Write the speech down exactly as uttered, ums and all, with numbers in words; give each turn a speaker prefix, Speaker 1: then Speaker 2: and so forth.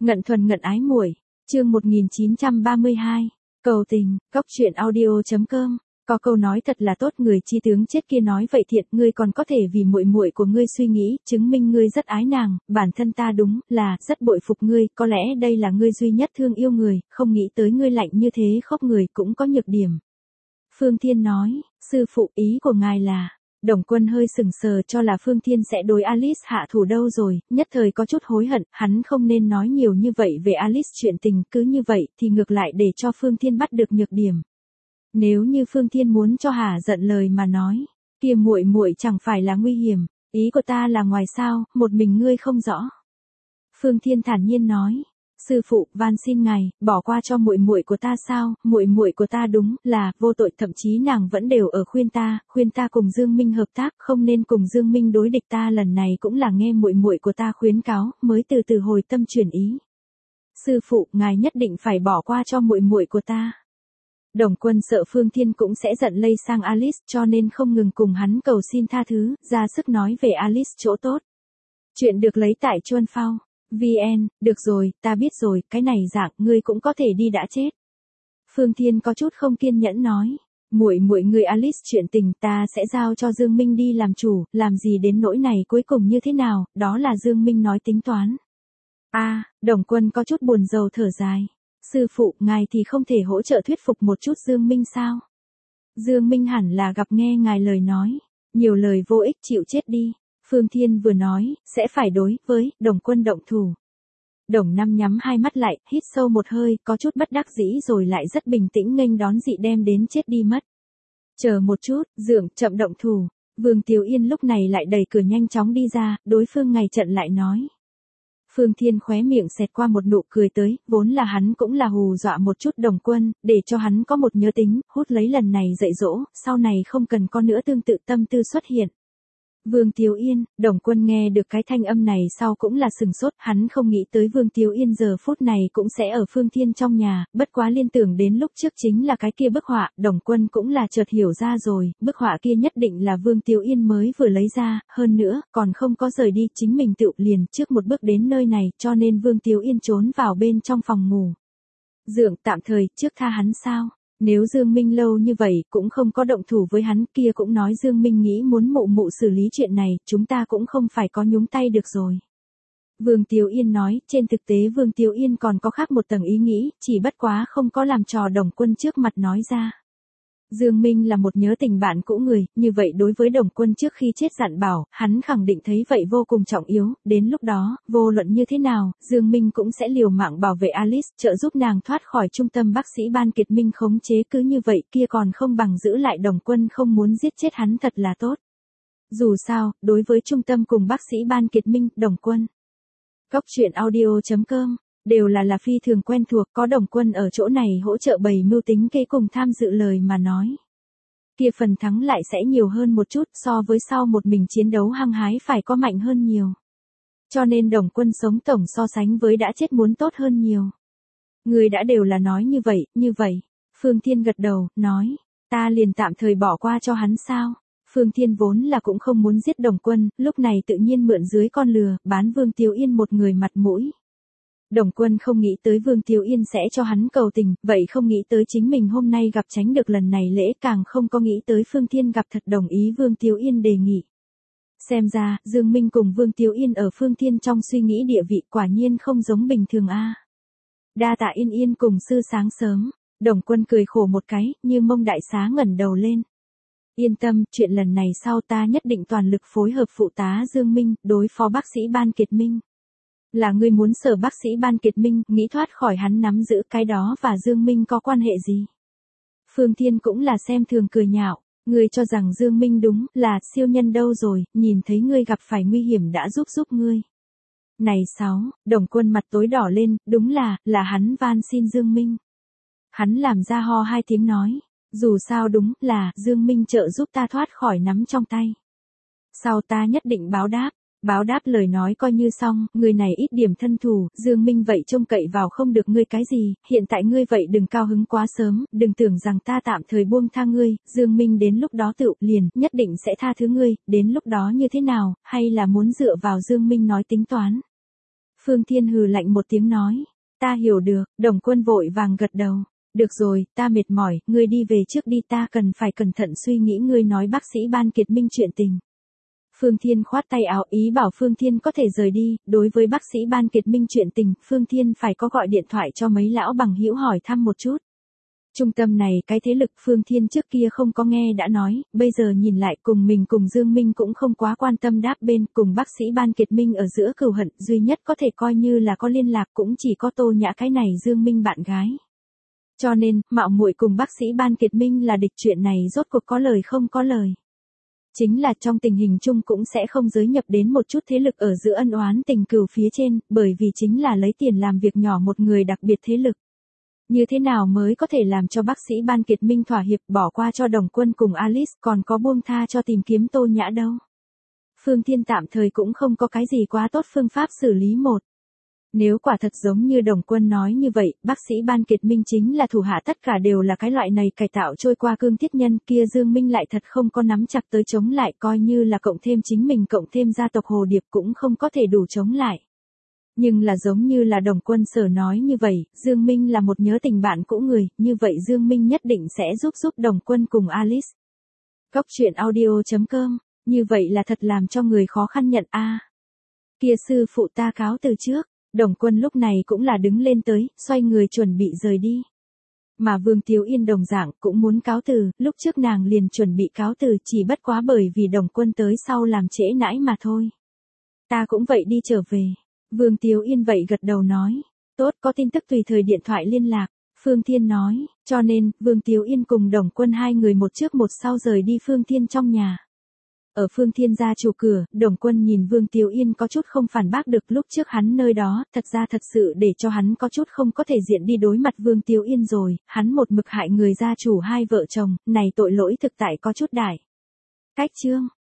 Speaker 1: Ngận thuần ngận ái muội, chương một nghìn chín trăm ba mươi hai, cầu tình, cóc truyện audio chấm com. Có câu nói thật là tốt, người chi tướng chết kia nói vậy thiệt, ngươi còn có thể vì muội muội của ngươi suy nghĩ, chứng minh ngươi rất ái nàng, bản thân ta đúng là rất bội phục ngươi, có lẽ đây là ngươi duy nhất thương yêu người, không nghĩ tới ngươi lạnh như thế, khóc người cũng có nhược điểm. Phương Thiên nói, sư phụ, ý của ngài là... Đồng Quân hơi sừng sờ, cho là Phương Thiên sẽ đối Alice hạ thủ đâu rồi, nhất thời có chút hối hận, hắn không nên nói nhiều như vậy về Alice chuyện tình, cứ như vậy thì ngược lại để cho Phương Thiên bắt được nhược điểm. Nếu như Phương Thiên muốn cho hả giận lời mà nói, kia muội muội chẳng phải là nguy hiểm, ý của ta là ngoài sao, một mình ngươi không rõ. Phương Thiên thản nhiên nói, sư phụ, van xin ngài, bỏ qua cho muội muội của ta sao, muội muội của ta đúng là vô tội, thậm chí nàng vẫn đều ở khuyên ta, khuyên ta cùng Dương Minh hợp tác, không nên cùng Dương Minh đối địch, ta lần này cũng là nghe muội muội của ta khuyến cáo, mới từ từ hồi tâm chuyển ý. Sư phụ, ngài nhất định phải bỏ qua cho muội muội của ta. Đồng Quân sợ Phương Thiên cũng sẽ giận lây sang Alice, cho nên không ngừng cùng hắn cầu xin tha thứ, ra sức nói về Alice chỗ tốt. Chuyện được lấy tại Chuan Phao. vê en, được rồi, ta biết rồi, cái này dạng, ngươi cũng có thể đi đã chết. Phương Thiên có chút không kiên nhẫn nói, muội muội người Alice chuyện tình ta sẽ giao cho Dương Minh đi làm chủ, làm gì đến nỗi này cuối cùng như thế nào, đó là Dương Minh nói tính toán. A, à, Đồng Quân có chút buồn rầu thở dài, sư phụ, ngài thì không thể hỗ trợ thuyết phục một chút Dương Minh sao? Dương Minh hẳn là gặp nghe ngài lời nói, nhiều lời vô ích, chịu chết đi. Phương Thiên vừa nói, sẽ phải đối với Đồng Quân động thủ. Đồng Năm nhắm hai mắt lại, hít sâu một hơi, có chút bất đắc dĩ rồi lại rất bình tĩnh nghênh đón dị đem đến chết đi mất. Chờ một chút, Dượng, chậm động thủ. Vương Tiếu Yên lúc này lại đẩy cửa nhanh chóng đi ra, đối phương ngày trận lại nói. Phương Thiên khóe miệng xẹt qua một nụ cười tới, vốn là hắn cũng là hù dọa một chút Đồng Quân, để cho hắn có một nhớ tính, hút lấy lần này dạy dỗ, sau này không cần có nữa tương tự tâm tư xuất hiện. Vương Tiếu Yên, Đồng Quân nghe được cái thanh âm này sau cũng là sừng sốt, hắn không nghĩ tới Vương Tiếu Yên giờ phút này cũng sẽ ở Phương Thiên trong nhà, bất quá liên tưởng đến lúc trước chính là cái kia bức họa, Đồng Quân cũng là chợt hiểu ra rồi, bức họa kia nhất định là Vương Tiếu Yên mới vừa lấy ra, hơn nữa, còn không có rời đi, chính mình tự liền trước một bước đến nơi này, cho nên Vương Tiếu Yên trốn vào bên trong phòng ngủ. Dượng, tạm thời, trước tha hắn sao? Nếu Dương Minh lâu như vậy cũng không có động thủ với hắn, kia cũng nói Dương Minh nghĩ muốn mụ mụ xử lý chuyện này, chúng ta cũng không phải có nhúng tay được rồi. Vương Tiếu Yên nói, trên thực tế Vương Tiếu Yên còn có khác một tầng ý nghĩ, chỉ bất quá không có làm trò Đồng Quân trước mặt nói ra. Dương Minh là một nhớ tình bạn cũ người, như vậy đối với Đồng Quân trước khi chết dặn bảo, hắn khẳng định thấy vậy vô cùng trọng yếu, đến lúc đó, vô luận như thế nào, Dương Minh cũng sẽ liều mạng bảo vệ Alice, trợ giúp nàng thoát khỏi trung tâm bác sĩ Ban Kiệt Minh khống chế, cứ như vậy kia còn không bằng giữ lại Đồng Quân không muốn giết chết hắn thật là tốt. Dù sao, đối với trung tâm cùng bác sĩ Ban Kiệt Minh, Đồng Quân. Cóc truyện audio chấm com đều là là phi thường quen thuộc, có Đồng Quân ở chỗ này hỗ trợ bày mưu tính kế cùng tham dự lời mà nói. Kia phần thắng lại sẽ nhiều hơn một chút, so với sau một mình chiến đấu hăng hái phải có mạnh hơn nhiều. Cho nên Đồng Quân sống tổng so sánh với đã chết muốn tốt hơn nhiều. Người đã đều là nói như vậy, như vậy. Phương Thiên gật đầu, nói, ta liền tạm thời bỏ qua cho hắn sao? Phương Thiên vốn là cũng không muốn giết Đồng Quân, lúc này tự nhiên mượn dưới con lừa, bán Vương Tiếu Yên một người mặt mũi. Đồng Quân không nghĩ tới Vương Tiếu Yên sẽ cho hắn cầu tình, vậy không nghĩ tới chính mình hôm nay gặp tránh được lần này lễ, càng không có nghĩ tới Phương Thiên gặp thật đồng ý Vương Tiếu Yên đề nghị. Xem ra, Dương Minh cùng Vương Tiếu Yên ở Phương Thiên trong suy nghĩ địa vị quả nhiên không giống bình thường a. À. Đa tạ Yên Yên cùng sư sáng sớm, Đồng Quân cười khổ một cái, như mông đại xá ngẩng đầu lên. Yên tâm, chuyện lần này sau ta nhất định toàn lực phối hợp phụ tá Dương Minh, đối phó bác sĩ Ban Kiệt Minh. Là ngươi muốn sở bác sĩ Ban Kiệt Minh, nghĩ thoát khỏi hắn nắm giữ cái đó và Dương Minh có quan hệ gì? Phương Thiên cũng là xem thường cười nhạo, ngươi cho rằng Dương Minh đúng là siêu nhân đâu rồi, nhìn thấy ngươi gặp phải nguy hiểm đã giúp giúp ngươi. Này sáu, Đồng Quân mặt tối đỏ lên, đúng là, là hắn van xin Dương Minh. Hắn làm ra ho hai tiếng nói, dù sao đúng là Dương Minh trợ giúp ta thoát khỏi nắm trong tay. Sau ta nhất định báo đáp. Báo đáp lời nói coi như xong, người này ít điểm thân thủ, Dương Minh vậy trông cậy vào không được ngươi cái gì, hiện tại ngươi vậy đừng cao hứng quá sớm, đừng tưởng rằng ta tạm thời buông tha ngươi, Dương Minh đến lúc đó tự liền, nhất định sẽ tha thứ ngươi, đến lúc đó như thế nào, hay là muốn dựa vào Dương Minh nói tính toán. Phương Thiên hừ lạnh một tiếng nói. Ta hiểu được, Đồng Quân vội vàng gật đầu. Được rồi, ta mệt mỏi, ngươi đi về trước đi, ta cần phải cẩn thận suy nghĩ ngươi nói bác sĩ Ban Kiệt Minh chuyện tình. Phương Thiên khoát tay áo ý bảo Phương Thiên có thể rời đi, đối với bác sĩ Ban Kiệt Minh chuyện tình, Phương Thiên phải có gọi điện thoại cho mấy lão bằng hữu hỏi thăm một chút. Trung tâm này cái thế lực Phương Thiên trước kia không có nghe đã nói, bây giờ nhìn lại cùng mình cùng Dương Minh cũng không quá quan tâm đáp bên, cùng bác sĩ Ban Kiệt Minh ở giữa cừu hận, duy nhất có thể coi như là có liên lạc cũng chỉ có Tô Nhã cái này Dương Minh bạn gái. Cho nên, mạo muội cùng bác sĩ Ban Kiệt Minh là địch chuyện này rốt cuộc có lời không có lời. Chính là trong tình hình chung cũng sẽ không giới nhập đến một chút thế lực ở giữa ân oán tình cừu phía trên, bởi vì chính là lấy tiền làm việc nhỏ một người đặc biệt thế lực. Như thế nào mới có thể làm cho bác sĩ Ban Kiệt Minh thỏa hiệp bỏ qua cho Đồng Quân cùng Alice còn có buông tha cho tìm kiếm Tô Nhã đâu. Phương Thiên tạm thời cũng không có cái gì quá tốt phương pháp xử lý một. Nếu quả thật giống như Đồng Quân nói như vậy, bác sĩ Ban Kiệt Minh chính là thủ hạ tất cả đều là cái loại này cải tạo trôi qua cương thiết nhân kia Dương Minh lại thật không có nắm chặt tới chống lại coi như là cộng thêm chính mình cộng thêm gia tộc Hồ Điệp cũng không có thể đủ chống lại. Nhưng là giống như là Đồng Quân sở nói như vậy, Dương Minh là một nhớ tình bạn cũ người, như vậy Dương Minh nhất định sẽ giúp giúp Đồng Quân cùng Alice. Góc truyện audio chấm com, như vậy là thật làm cho người khó khăn nhận a. À, kia sư phụ ta cáo từ trước. Đồng Quân lúc này cũng là đứng lên tới, xoay người chuẩn bị rời đi. Mà Vương Tiếu Yên đồng dạng cũng muốn cáo từ, lúc trước nàng liền chuẩn bị cáo từ chỉ bất quá bởi vì Đồng Quân tới sau làm trễ nãi mà thôi. Ta cũng vậy đi trở về. Vương Tiếu Yên vậy gật đầu nói. Tốt, có tin tức tùy thời điện thoại liên lạc. Phương Thiên nói, cho nên, Vương Tiếu Yên cùng Đồng Quân hai người một trước một sau rời đi Phương Thiên trong nhà. Ở Phương Thiên gia chủ cửa, Đồng Quân nhìn Vương Tiếu Yên có chút không phản bác được lúc trước hắn nơi đó, thật ra thật sự để cho hắn có chút không có thể diện đi đối mặt Vương Tiếu Yên rồi, hắn một mực hại người gia chủ hai vợ chồng, này tội lỗi thực tại có chút đại. Cách chương